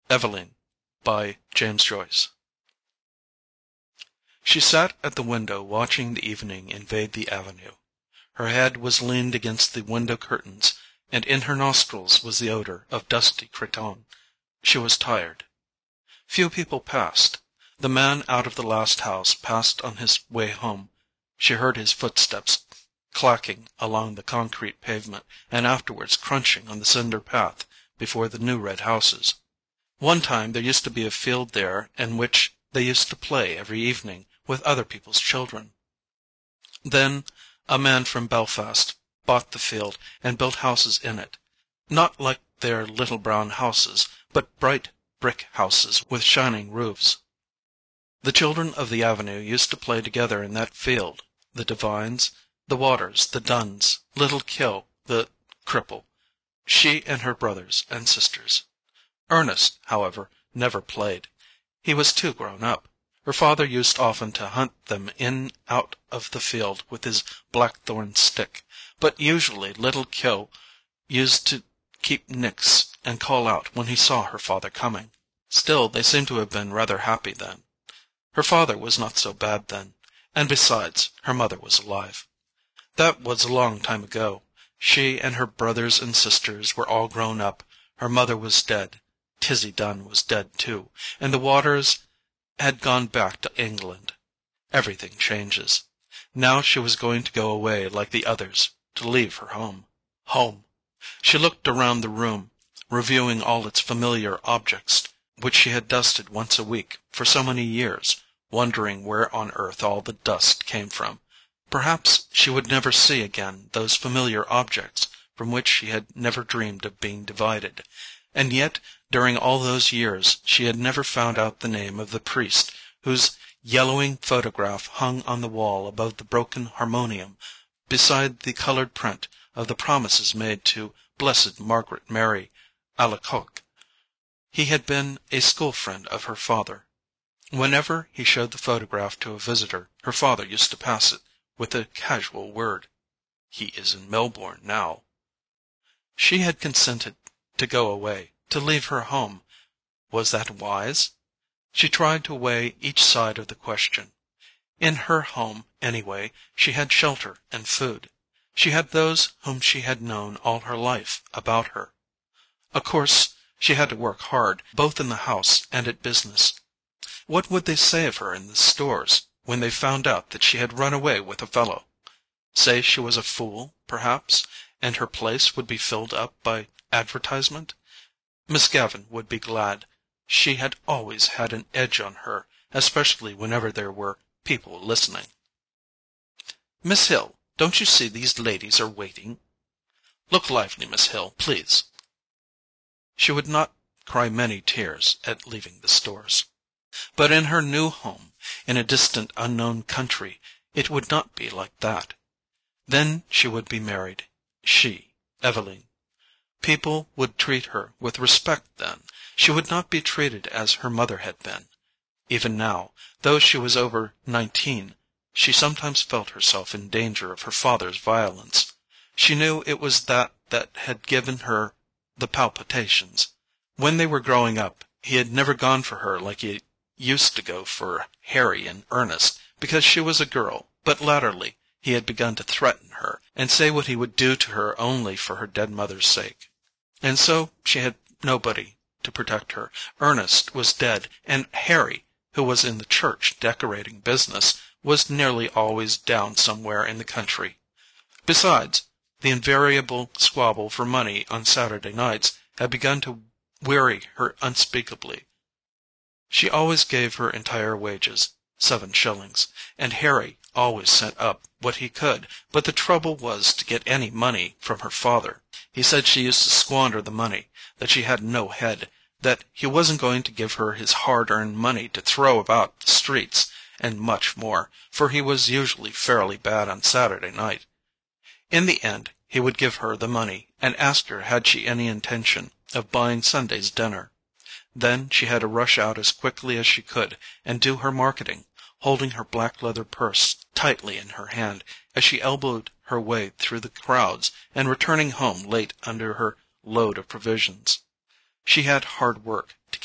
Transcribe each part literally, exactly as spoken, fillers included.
Eveline by James Joyce. She sat at the window watching the evening invade the avenue. Her head was leaned against the window curtains, and in her nostrils was the odor of dusty cretonne. She was tired. Few people passed. The man out of the last house passed on his way home. She heard his footsteps clacking along the concrete pavement, and afterwards crunching on the cinder path before the new red houses. One time there used to be a field there in which they used to play every evening with other people's children. Then a man from Belfast bought the field and built houses in it, not like their little brown houses, but bright brick houses with shining roofs. The children of the avenue used to play together in that field, the Devines, the Waters, the Dunns, little Kill, the cripple, she and her brothers and sisters. Ernest, however, never played. He was too grown up. Her father used often to hunt them in out of the field with his blackthorn stick, but usually little Kill used to keep nix and call out when he saw her father coming. Still, they seemed to have been rather happy then. Her father was not so bad then, and besides, her mother was alive. That was a long time ago. She and her brothers and sisters were all grown up. Her mother was dead. Tizzie Dunn was dead too, and the Waters had gone back to England. Everything changes. Now she was going to go away like the others, to leave her home. Home! She looked around the room, reviewing all its familiar objects, which she had dusted once a week for so many years, wondering where on earth all the dust came from. Perhaps she would never see again those familiar objects from which she had never dreamed of being divided. And yet, during all those years, she had never found out the name of the priest whose yellowing photograph hung on the wall above the broken harmonium, beside the colored print of the promises made to Blessed Margaret Mary Alacoque. He had been a school friend of her father. Whenever he showed the photograph to a visitor, her father used to pass it with a casual word. "He is in Melbourne now." She had consented to go away, to leave her home. Was that wise? She tried to weigh each side of the question. In her home, anyway, she had shelter and food. She had those whom she had known all her life about her. Of course, she had to work hard, both in the house and at business. What would they say of her in the stores when they found out that she had run away with a fellow? Say she was a fool, perhaps, and her place would be filled up by advertisement? Miss Gavin would be glad. She had always had an edge on her, especially whenever there were people listening. "Miss Hill, don't you see these ladies are waiting?" "Look lively, Miss Hill, please." She would not cry many tears at leaving the stores. But in her new home, in a distant unknown country, it would not be like that. Then she would be married. She, Eveline. People would treat her with respect then. She would not be treated as her mother had been. Even now, though she was over nineteen, she sometimes felt herself in danger of her father's violence. She knew it was that that had given her the palpitations. When they were growing up, he had never gone for her like he used to go for Harry and Ernest, because she was a girl, but latterly he had begun to threaten her, and say what he would do to her only for her dead mother's sake. And so she had nobody to protect her. Ernest was dead, and Harry, who was in the church decorating business, was nearly always down somewhere in the country. Besides, the invariable squabble for money on Saturday nights had begun to weary her unspeakably. She always gave her entire wages, seven shillings, and Harry always sent up what he could, but the trouble was to get any money from her father. He said she used to squander the money, that she had no head, that he wasn't going to give her his hard-earned money to throw about the streets, and much more, for he was usually fairly bad on Saturday night. In the end, he would give her the money, and ask her had she any intention of buying Sunday's dinner. Then she had to rush out as quickly as she could and do her marketing, holding her black leather purse tightly in her hand as she elbowed her way through the crowds and returning home late under her load of provisions. She had hard work to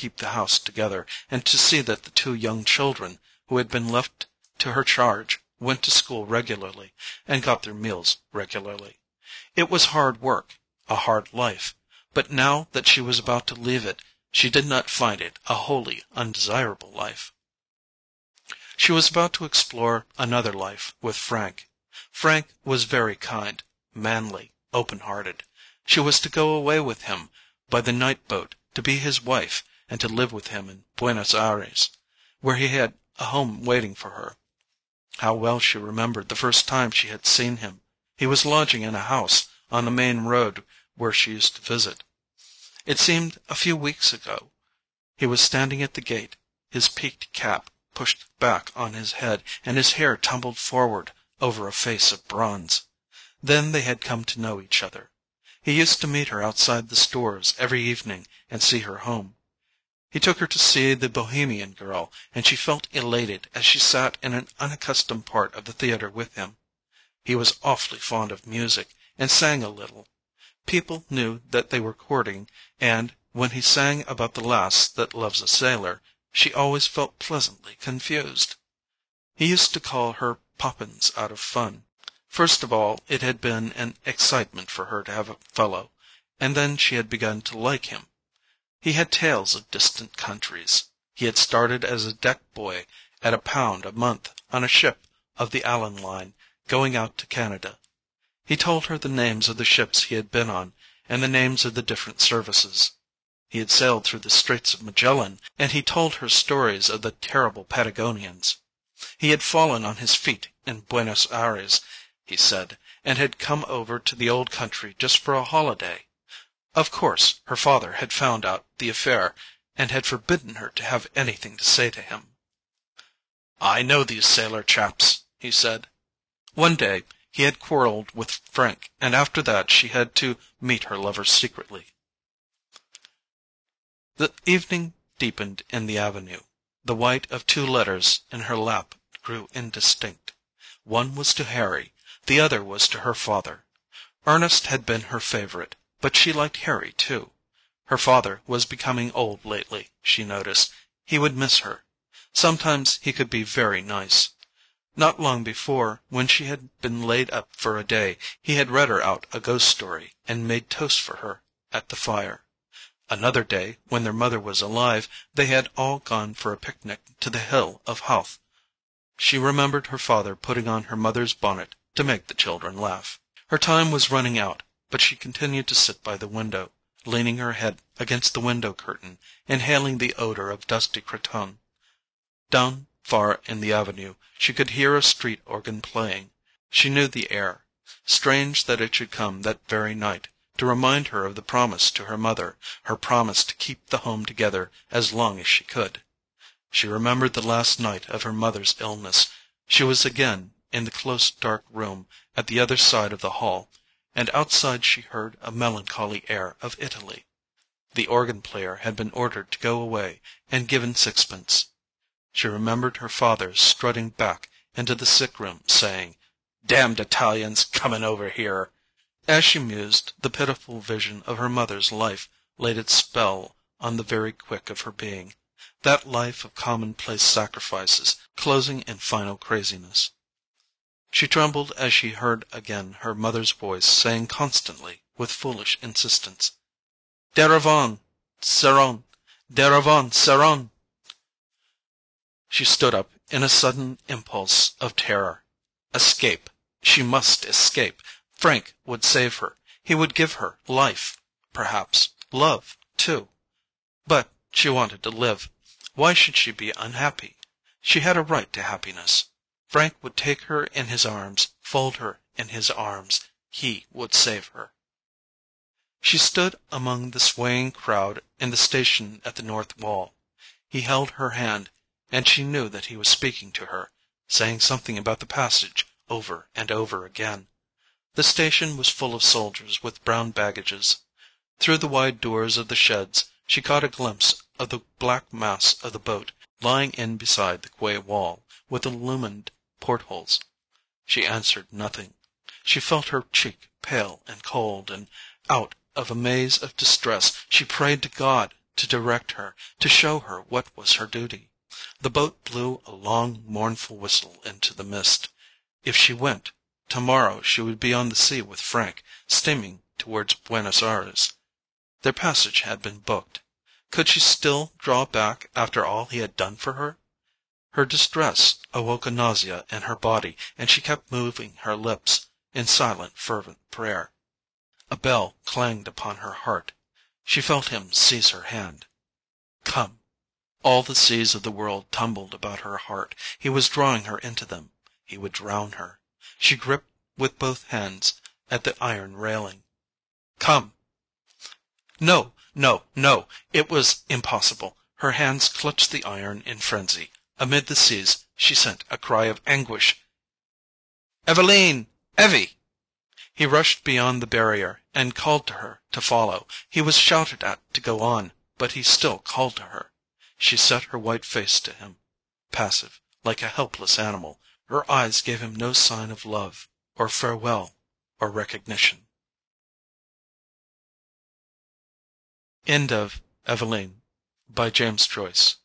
keep the house together, and to see that the two young children who had been left to her charge went to school regularly and got their meals regularly. It was hard work, a hard life, but now that she was about to leave it, she did not find it a wholly undesirable life. She was about to explore another life with Frank. Frank was very kind, manly, open-hearted. She was to go away with him by the night boat, to be his wife, and to live with him in Buenos Aires, where he had a home waiting for her. How well she remembered the first time she had seen him. He was lodging in a house on the main road where she used to visit. It seemed a few weeks ago. He was standing at the gate, his peaked cap pushed back on his head, and his hair tumbled forward over a face of bronze. Then they had come to know each other. He used to meet her outside the stores every evening and see her home. He took her to see The Bohemian Girl, and she felt elated as she sat in an unaccustomed part of the theater with him. He was awfully fond of music, and sang a little. People knew that they were courting, and when he sang about the lass that loves a sailor, she always felt pleasantly confused. He used to call her Poppins out of fun. First of all, it had been an excitement for her to have a fellow, and then she had begun to like him. He had tales of distant countries. He had started as a deck boy at a pound a month on a ship of the Allan Line, going out to Canada. He told her the names of the ships he had been on, and the names of the different services. He had sailed through the Straits of Magellan, and he told her stories of the terrible Patagonians. He had fallen on his feet in Buenos Aires, he said, and had come over to the old country just for a holiday. Of course, her father had found out the affair, and had forbidden her to have anything to say to him. "I know these sailor chaps," he said. One day he had quarrelled with Frank, and after that she had to meet her lover secretly. The evening deepened in the avenue. The white of two letters in her lap grew indistinct. One was to Harry, the other was to her father. Ernest had been her favorite, but she liked Harry too. Her father was becoming old lately, she noticed. He would miss her. Sometimes he could be very nice. Not long before, when she had been laid up for a day, he had read her out a ghost story and made toast for her at the fire. Another day, when their mother was alive, they had all gone for a picnic to the hill of Howth. She remembered her father putting on her mother's bonnet to make the children laugh. Her time was running out, but she continued to sit by the window, leaning her head against the window curtain, inhaling the odor of dusty cretonne. Down far in the avenue she could hear a street organ playing. She knew the air. Strange that it should come that very night, to remind her of the promise to her mother, her promise to keep the home together as long as she could. She remembered the last night of her mother's illness. She was again in the close dark room at the other side of the hall, and outside she heard a melancholy air of Italy. The organ-player had been ordered to go away, and given sixpence. She remembered her father strutting back into the sick-room, saying, "Damned Italians coming over here!" As she mused, the pitiful vision of her mother's life laid its spell on the very quick of her being, that life of commonplace sacrifices, closing in final craziness. She trembled as she heard again her mother's voice saying constantly, with foolish insistence, "Deravon, Saron, Deravon, Saron." She stood up in a sudden impulse of terror. Escape! She must escape! Frank would save her. He would give her life, perhaps, love, too. But she wanted to live. Why should she be unhappy? She had a right to happiness. Frank would take her in his arms, fold her in his arms. He would save her. She stood among the swaying crowd in the station at the north wall. He held her hand, and she knew that he was speaking to her, saying something about the passage over and over again. The station was full of soldiers with brown baggages. Through the wide doors of the sheds she caught a glimpse of the black mass of the boat lying in beside the quay wall, with illumined portholes. She answered nothing. She felt her cheek pale and cold, and out of a maze of distress she prayed to God to direct her, to show her what was her duty. The boat blew a long, mournful whistle into the mist. If she went, tomorrow she would be on the sea with Frank, steaming towards Buenos Ayres. Their passage had been booked. Could she still draw back after all he had done for her? Her distress awoke a nausea in her body, and she kept moving her lips in silent, fervent prayer. A bell clanged upon her heart. She felt him seize her hand. Come. All the seas of the world tumbled about her heart. He was drawing her into them. He would drown her. She gripped with both hands at the iron railing. Come. No, no, no. It was impossible. Her hands clutched the iron in frenzy. Amid the seas she sent a cry of anguish. "Eveline! Evie!" He rushed beyond the barrier and called to her to follow. He was shouted at to go on, but he still called to her. She set her white face to him, passive, like a helpless animal. Her eyes gave him no sign of love, or farewell, or recognition. End of Eveline by James Joyce.